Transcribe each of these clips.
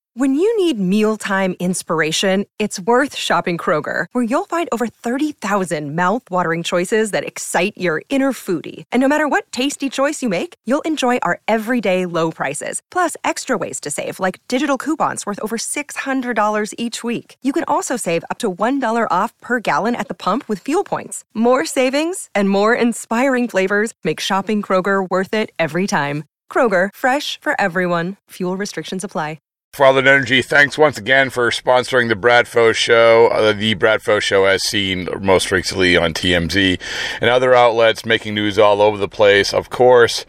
When you need mealtime inspiration, it's worth shopping Kroger, where you'll find over 30,000 mouth-watering choices that excite your inner foodie. And no matter what tasty choice you make, you'll enjoy our everyday low prices, plus extra ways to save, like digital coupons worth over $600 each week. You can also save up to $1 off per gallon at the pump with fuel points. More savings and more inspiring flavors make shopping Kroger worth it every time. Kroger, fresh for everyone. Fuel restrictions apply. Father Energy, thanks once again for sponsoring the Bradfo Show. The Bradfo Show, as seen most recently on TMZ and other outlets, making news all over the place. Of course,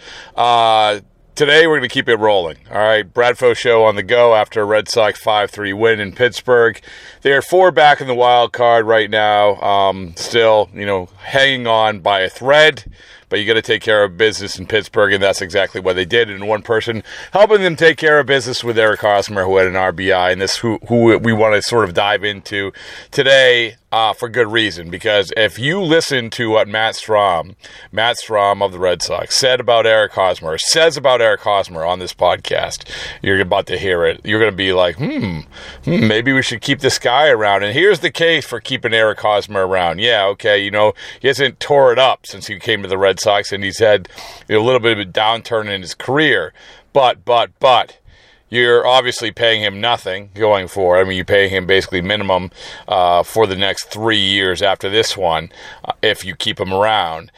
today we're going to keep it rolling. All right, Bradfo Show on the go after a Red Sox 5-3 win in Pittsburgh. They are 4 back in the wild card right now. Still, hanging on by a thread. But you got to take care of business in Pittsburgh, and that's exactly what they did. And one person helping them take care of business with Eric Hosmer, who had an RBI, and this who we want to sort of dive into today for good reason. Because if you listen to what Matt Strom of the Red Sox said about Eric Hosmer, says about Eric Hosmer on this podcast, you're about to hear it. You're going to be like, maybe we should keep this guy around. And here's the case for keeping Eric Hosmer around. Yeah, okay, he hasn't tore it up since he came to the Red Sox, and he's had a little bit of a downturn in his career. But you're obviously paying him nothing going forward. I mean, you pay him basically minimum for the next 3 years after this one if you keep him around.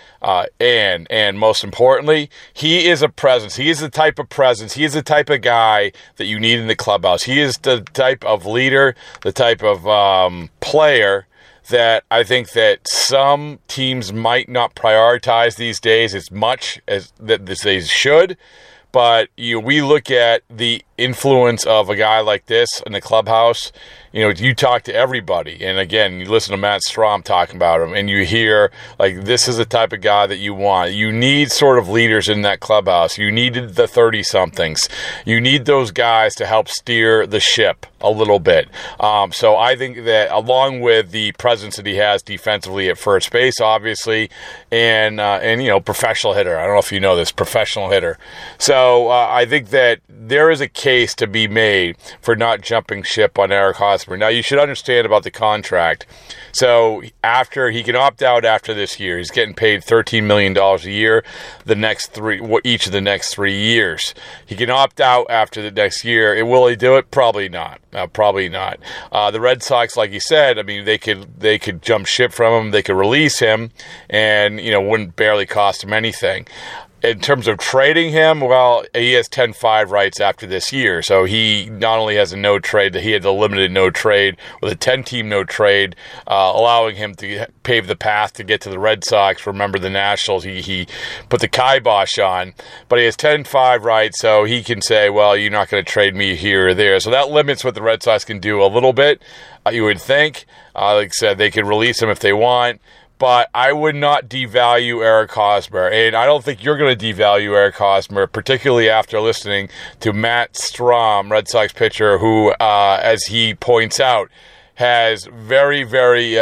And most importantly, he is a presence. He is the type of presence. He is the type of guy that you need in the clubhouse. He is the type of leader, the type of player that I think that some teams might not prioritize these days as much as that they should. But we look at the influence of a guy like this in the clubhouse. You talk to everybody, and again, you listen to Matt Strom talking about him, and you hear, this is the type of guy that you want. You need sort of leaders in that clubhouse. You needed the 30-somethings. You need those guys to help steer the ship a little bit. So I think that along with the presence that he has defensively at first base, obviously, and professional hitter. I don't know if you know this, professional hitter. So I think that there is a case to be made for not jumping ship on Eric Hosmer. Now, you should understand about the contract. So after he can opt out after this year, he's getting paid $13 million a year each of the next 3 years. He can opt out after the next year. Will he do it? Probably not. Probably not. The Red Sox, like you said, I mean, they could jump ship from him. They could release him, and wouldn't barely cost him anything. In terms of trading him, well, he has 10-5 rights after this year. So he not only has a no trade, he had a limited no trade with a 10-team no trade, allowing him to pave the path to get to the Red Sox. Remember the Nationals, he put the kibosh on. But he has 10-5 rights, so he can say, well, you're not going to trade me here or there. So that limits what the Red Sox can do a little bit, you would think. Like I said, they could release him if they want. But I would not devalue Eric Hosmer, and I don't think you're going to devalue Eric Hosmer, particularly after listening to Matt Strom, Red Sox pitcher, who, as he points out, has very, very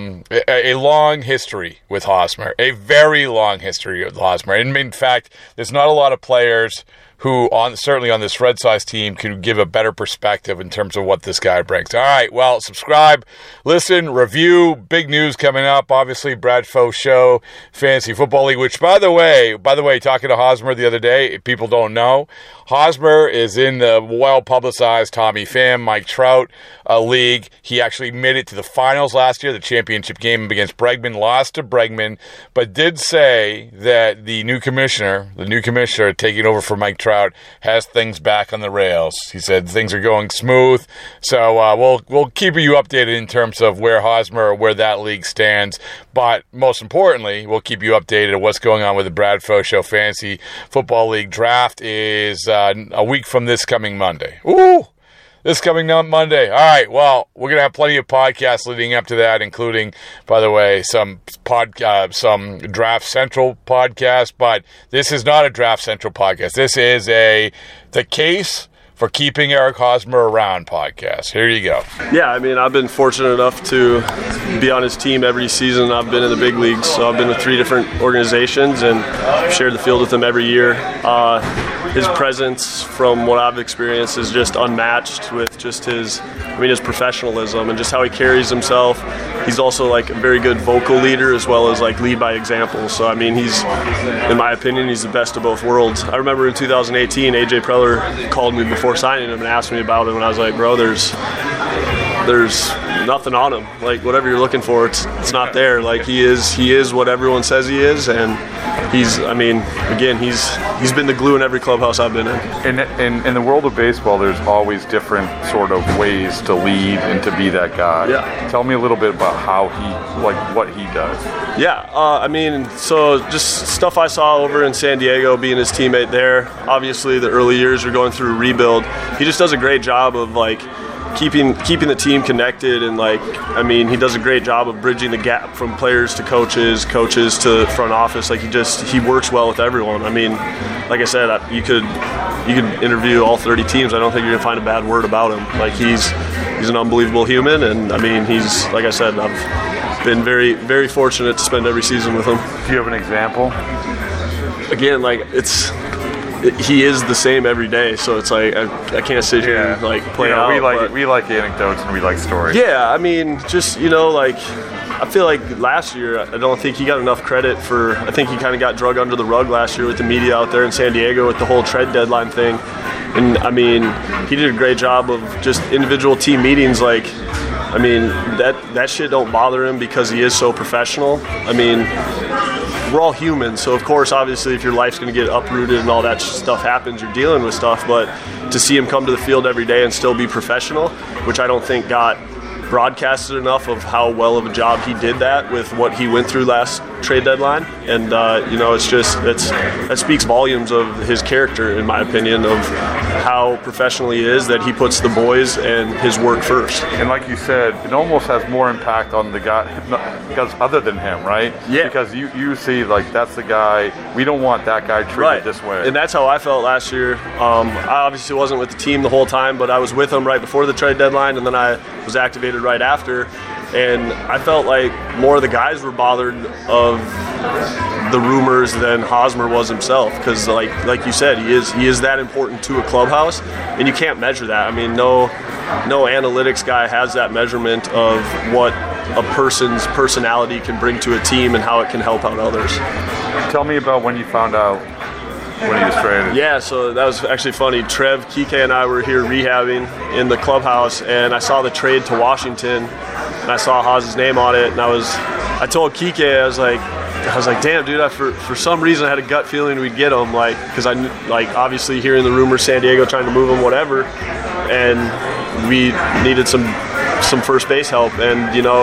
a long history with Hosmer, a very long history with Hosmer. And in fact, there's not a lot of players who, certainly on this Red Sox team, can give a better perspective in terms of what this guy brings. All right, well, subscribe, listen, review. Big news coming up, obviously, Bradfo Show, Fantasy Football League, which, by the way, talking to Hosmer the other day, people don't know, Hosmer is in the well-publicized Tommy Pham, Mike Trout league. He actually made it to the finals last year, the championship game against Bregman, lost to Bregman, but did say that the new commissioner taking over for Mike Trout has things back on the rails. He said things are going smooth. So we'll keep you updated in terms of where Hosmer or where that league stands. But most importantly, we'll keep you updated on what's going on with the Bradfo Show Fantasy Football League draft is a week from this coming Monday. Ooh! This coming Monday. All right, well, we're going to have plenty of podcasts leading up to that, including, by the way, some Draft Central podcasts, but this is not a Draft Central podcast. This is the case for keeping Eric Hosmer around podcast. Here you go. Yeah, I mean, I've been fortunate enough to be on his team every season. I've been in the big leagues, so I've been with 3 different organizations and shared the field with them every year. his presence, from what I've experienced, is just unmatched with just his professionalism and just how he carries himself. He's also like a very good vocal leader as well as like lead by example. So I mean, he's, in my opinion, he's the best of both worlds. I remember in 2018, AJ Preller called me before signing him and asked me about him, and I was like, bro, there's nothing on him. Like, whatever you're looking for, it's not there. Like, he is what everyone says he is, and he's been the glue in every clubhouse I've been in. In the world of baseball, there's always different sort of ways to lead and to be that guy. Yeah. Tell me a little bit about how what he does. Yeah, so just stuff I saw over in San Diego, being his teammate there. Obviously, the early years are going through a rebuild. He just does a great job of like keeping the team connected, and he does a great job of bridging the gap from players to coaches to front office. Like, he works well with everyone. I mean, like I said, you could interview all 30 teams. I don't think you're gonna find a bad word about him. Like, he's an unbelievable human, and I mean, he's, like I said, I've been very, very fortunate to spend every season with him. Do you have an example? Again, he is the same every day, so it's like I can't sit here and like play out. We like anecdotes and we like stories. Yeah, I mean, just I feel like last year I don't think he got enough credit for. I think he kind of got drug under the rug last year with the media out there in San Diego with the whole trade deadline thing, and I mean, he did a great job of just individual team meetings. Like, I mean, that shit don't bother him because he is so professional. I mean, we're all human, so of course, obviously, if your life's going to get uprooted and all that stuff happens, you're dealing with stuff, but to see him come to the field every day and still be professional, which I don't think got broadcasted enough of how well of a job he did that with what he went through last trade deadline, and that speaks volumes of his character, in my opinion, of how professional he is, that he puts the boys and his work first. And like you said, it almost has more impact on the guy because other than him, right? Yeah. Because you see, like, that's the guy, we don't want that guy treated this way. And that's how I felt last year. I obviously wasn't with the team the whole time, but I was with them right before the trade deadline, and then I was activated right after. And I felt like more of the guys were bothered of the rumors than Hosmer was himself, because like you said, he is that important to a clubhouse, and you can't measure that. I mean, no analytics guy has that measurement of what a person's personality can bring to a team and how it can help out others. Tell me about when you found out when he was traded. Yeah, so that was actually funny. Trev, Kike, and I were here rehabbing in the clubhouse, and I saw the trade to Washington, and I saw Hoz's name on it, and I told Kike, I was like, damn, dude, for some reason I had a gut feeling we'd get him, because I knew, obviously hearing the rumors, San Diego trying to move him, whatever, and we needed some first base help, and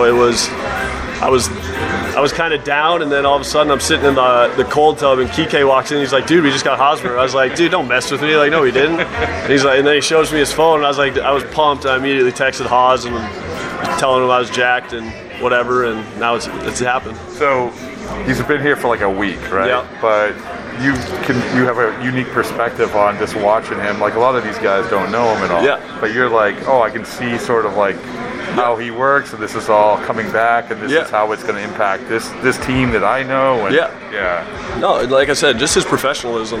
I was kind of down, and then all of a sudden I'm sitting in the cold tub, and Kike walks in. He's like, "Dude, we just got Hosmer." I was like, "Dude, don't mess with me." Like, no, we didn't. And he's like, and then he shows me his phone, and I was pumped. And I immediately texted Hos and telling him I was jacked and whatever, and now it's happened. So he's been here for like a week, right? Yeah. But you have a unique perspective on just watching him. Like, a lot of these guys don't know him at all. Yeah. But you're like, oh, I can see sort of like how he works, and this is all coming back, and this is how it's going to impact this team that I know. And No, like I said, just his professionalism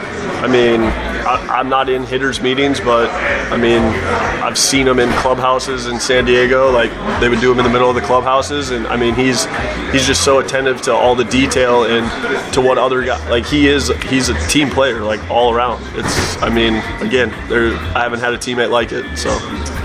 I'm not in hitters meetings, but I've seen him in clubhouses in San Diego. Like, they would do him in the middle of the clubhouses, and he's just so attentive to all the detail and to what other guys, like, he's a team player, like, all around. I haven't had a teammate like it, so.